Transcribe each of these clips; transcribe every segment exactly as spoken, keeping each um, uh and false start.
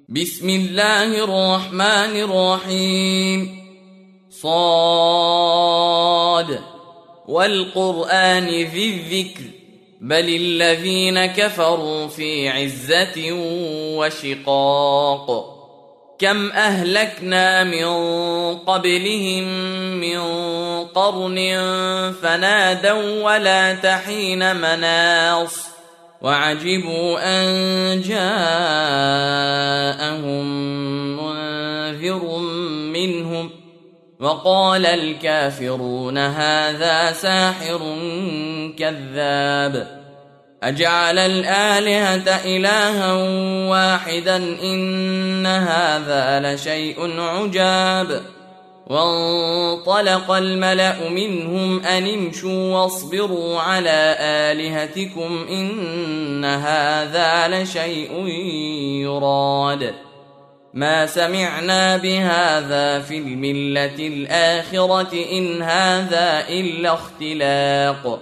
بسم الله الرحمن الرحيم. صاد والقرآن ذي الذكر بل الذين كفروا في عزة وشقاق. كم أهلكنا من قبلهم من قرن فنادوا ولا تحين مناص وعجبوا أن جاءهم منذر منهم وقال الكافرون هذا ساحر كذاب. أجعل الآلهة إلها واحدا إن هذا لشيء عجاب. وانطلق الملأ منهم أن امشوا واصبروا على آلهتكم إن هذا لشيء يراد. ما سمعنا بهذا في الملة الآخرة إن هذا إلا اختلاق.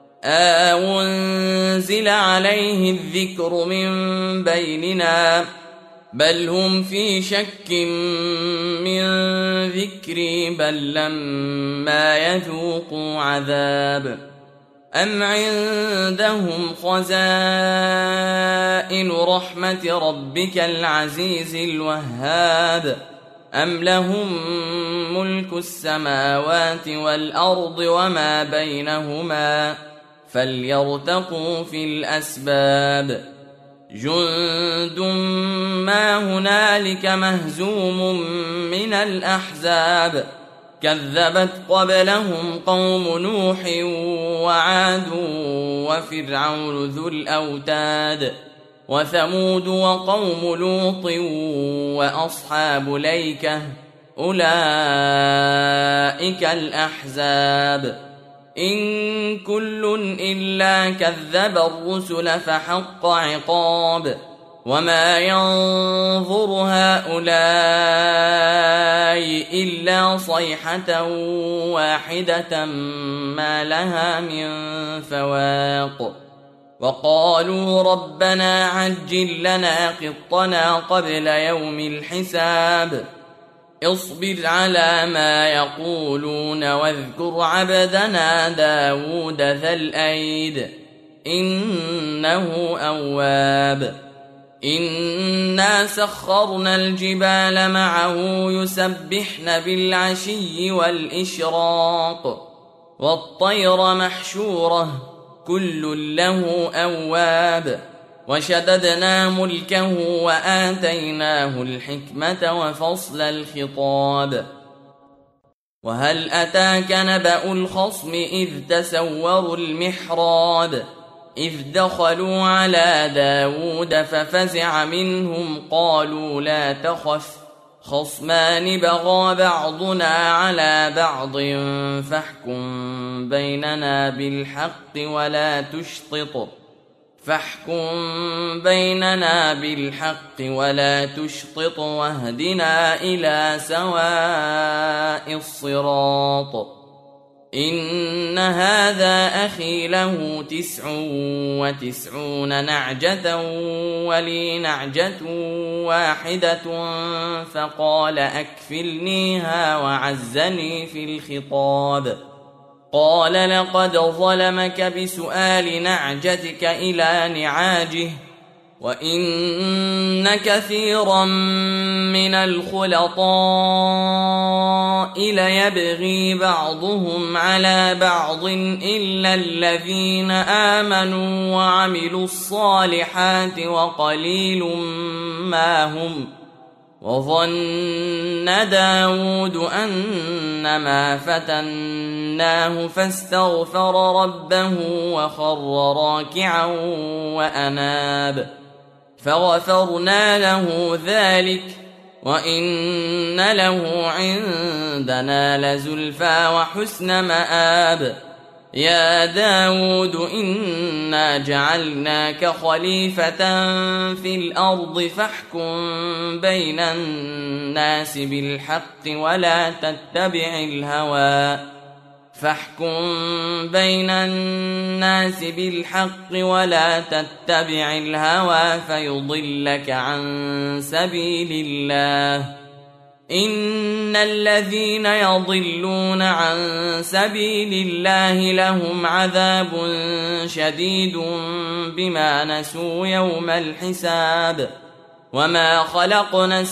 أأنزل عليه الذكر من بيننا بل هم في شك من ذكري بل لما يذوقوا عذاب. أم عندهم خزائن رحمة ربك العزيز الوهاب أم لهم ملك السماوات والأرض وما بينهما فليرتقوا في الأسباب. جند ما هنالك مهزوم من الأحزاب كذبت قبلهم قوم نوح وعاد وفرعون ذو الأوتاد وثمود وقوم لوط وأصحاب ليكة أولئك الأحزاب. إن كل إلا كذب الرسل فحق عقاب. وما ينظر هؤلاء إلا صيحة واحدة ما لها من فواق. وقالوا ربنا عجل لنا قطنا قبل يوم الحساب. اصبر على ما يقولون واذكر عبدنا داود ذا الأيد إنه أواب. إنا سخرنا الجبال معه يسبحن بالعشي والإشراق والطير محشورة كل له أواب. وشددنا ملكه وآتيناه الحكمة وفصل الخطاب. وهل أتاك نبأ الخصم إذ تسوروا المحراب إذ دخلوا على داود ففزع منهم قالوا لا تخف خصمان بغى بعضنا على بعض فاحكم بيننا بالحق ولا تشطط فاحكم بيننا بالحق ولا تشطط واهدنا إلى سواء الصراط. إن هذا أخي له تسع وتسعون نعجة ولي نعجة واحدة فقال أكفلنيها وعزني في الخطاب. قال لقد ظلمك بسؤال نعجتك إلى نعاجه وإن كثيرا من الخلطاء ليبغي بعضهم على بعض إلا الذين آمنوا وعملوا الصالحات وقليل ما هم. وظن داود أنما فتناه فاستغفر ربه وخر راكعا وأناب فغفرنا له ذلك وإن له عندنا لزلفى وحسن مآب. يا داود إنا جعلناك خليفة في الأرض فاحكم بين الناس بالحق ولا تتبع الهوى فاحكم بين الناس بالحق ولا تتبع الهوى فيضلك عن سبيل الله. إن الذين يضلون عن سبيل الله لهم عذاب شديد بما نسوا يوم الحساب. وما خلقنا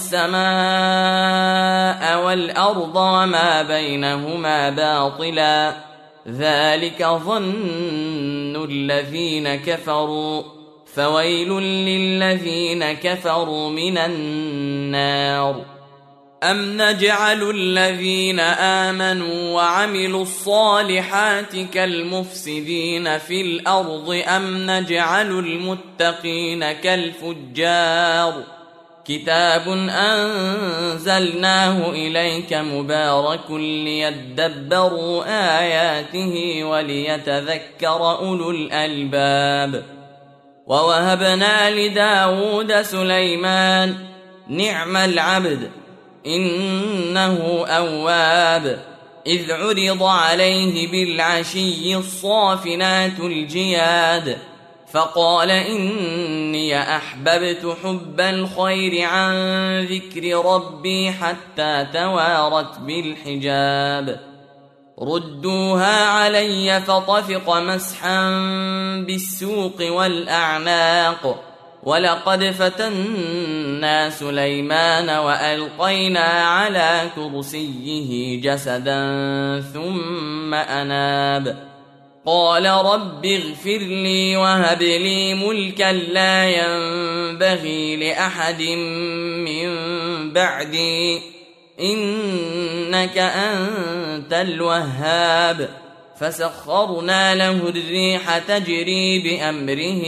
السماء والأرض وما بينهما باطلا ذلك ظن الذين كفروا فويل للذين كفروا من النار. أم نجعل الذين آمنوا وعملوا الصالحات كالمفسدين في الأرض أم نجعل المتقين كالفجار. كتاب أنزلناه إليك مبارك ليدبروا آياته وليتذكر أولو الألباب. ووهبنا لداود سليمان نعم العبد إنه أواب. إذ عرض عليه بالعشي الصافنات الجياد فقال إني أحببت حب الخير عن ذكر ربي حتى توارت بالحجاب. ردوها علي فطفق مسحا بالسوق والأعناق. ولقد فتنا سليمان وألقينا على كرسيه جسدا ثم أناب. قال رب اغفر لي وهب لي ملكا لا ينبغي لأحد من بعدي إنك أنت الوهاب. فسخرنا له الريح تجري بأمره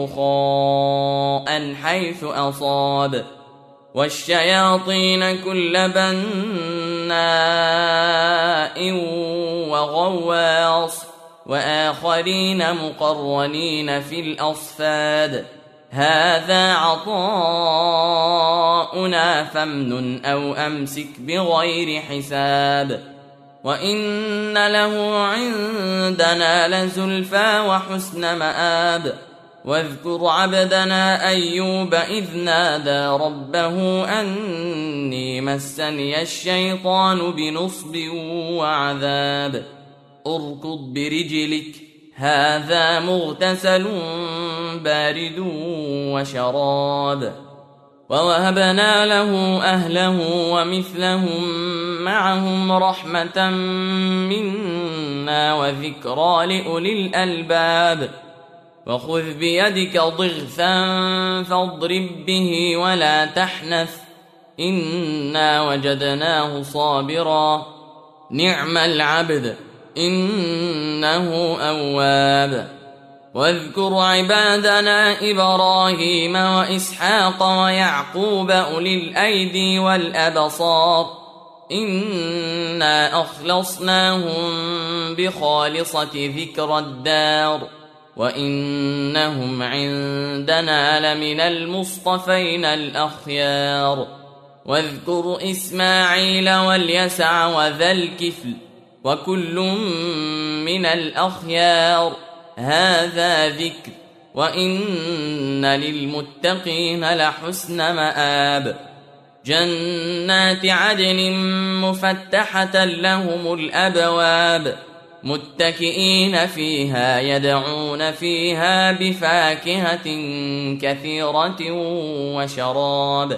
رخاء حيث أصاب. والشياطين كل بناء وغواص وآخرين مقرنين في الأصفاد. هذا عطاؤنا فامنن أو أمسك بغير حساب. وإن له عندنا لزلفى وحسن مآب. واذكر عبدنا أيوب إذ نادى ربه أني مسني الشيطان بنصب وعذاب. اركض برجلك هذا مغتسل بارد وشراب. ووهبنا له أهله ومثلهم معهم رحمة منا وذكرى لأولي الألباب. وخذ بيدك ضغثا فاضرب به ولا تحنث إنا وجدناه صابرا نعم العبد إنه أواب. واذكر عبادنا إبراهيم وإسحاق ويعقوب أولي الأيدي والأبصار إنا أخلصناهم بخالصة ذكر الدار وإنهم عندنا لمن المصطفين الأخيار. واذكر إسماعيل واليسع وذا الكفل وكل من الأخيار هذا ذكر وإن للمتقين لحسن مآب. جنات عدن مفتحة لهم الأبواب متكئين فيها يدعون فيها بفاكهة كثيرة وشراب.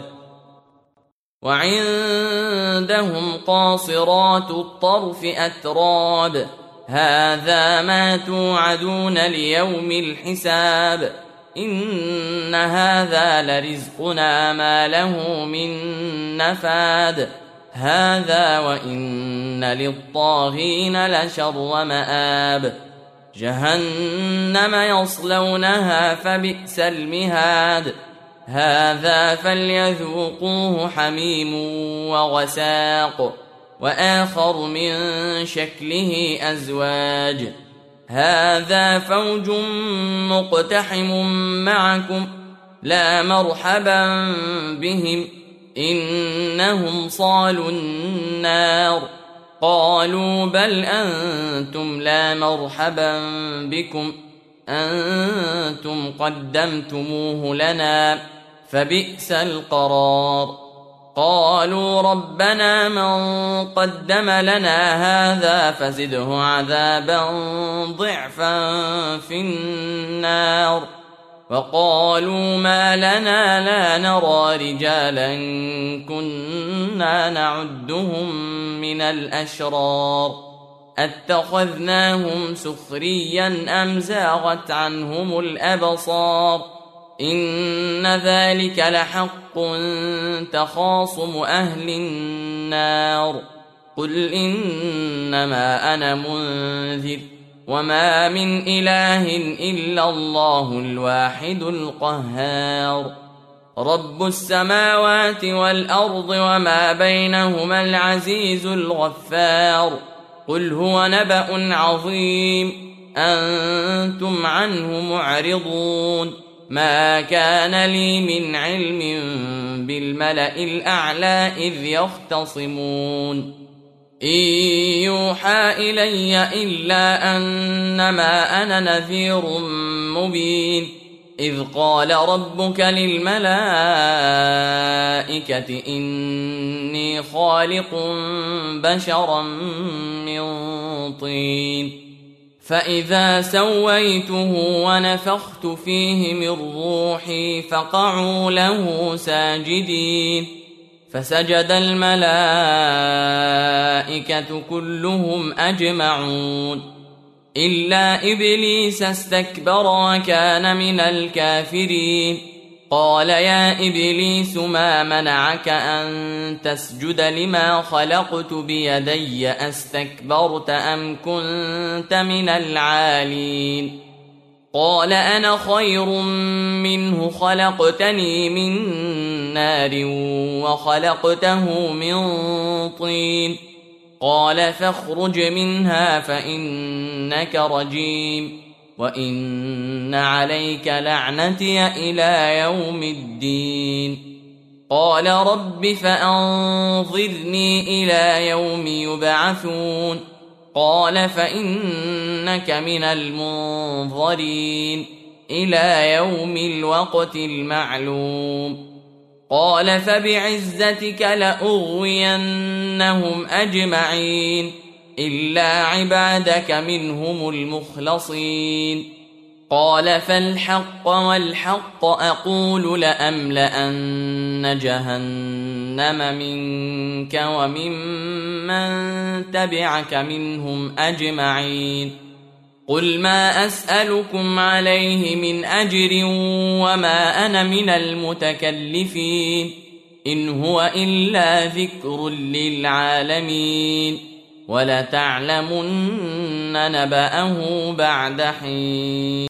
وعندهم قاصرات الطرف أتراب هذا ما توعدون ليوم الحساب. إن هذا لرزقنا ما له من نفاد. هذا وإن للطاغين لشر مآب. جهنم يصلونها فبئس المهاد. هذا فليذوقوه حميم وغساق وآخر من شكله أزواج. هذا فوج مقتحم معكم لا مرحبا بهم إنهم صالوا النار. قالوا بل أنتم لا مرحبا بكم أنتم قدمتموه لنا فبئس القرار. قالوا ربنا من قدم لنا هذا فزده عذابا ضعفا في النار. وقالوا ما لنا لا نرى رجالا كنا نعدهم من الأشرار أتخذناهم سخريا أم زاغت عنهم الأبصار إن ذلك لحق تخاصم أهل النار. قل إنما أنا منذر وما من إله إلا الله الواحد القهار. رب السماوات والأرض وما بينهما العزيز الغفار. قل هو نبأ عظيم أنتم عنه معرضون. ما كان لي من علم بالملأ الأعلى إذ يختصمون إن يوحى إلي إلا أنما أنا نذير مبين. إذ قال ربك للملائكة إني خالق بشرا من طين فإذا سويته ونفخت فيه من روحي فقعوا له ساجدين. فسجد الملائكة كلهم أجمعون إلا إبليس استكبر وكان من الكافرين. قال يا إبليس ما منعك أن تسجد لما خلقت بيدي أستكبرت أم كنت من العالين. قال أنا خير منه خلقتني من نار وخلقته من طين. قال فاخرج منها فإنك رجيم وإن عليك لعنتي إلى يوم الدين. قال رب فأنظرني إلى يوم يبعثون. قال فإنك من المنظرين إلى يوم الوقت المعلوم. قال فبعزتك لأغوينهم أجمعين إلا عبادك منهم المخلصين. قال فالحق والحق أقول لأملأن جهنم منك وممن تبعك منهم أجمعين. قل ما أسألكم عليه من أجر وما أنا من المتكلفين إن هو إلا ذكر للعالمين ولتعلمن نبأه بعد حين.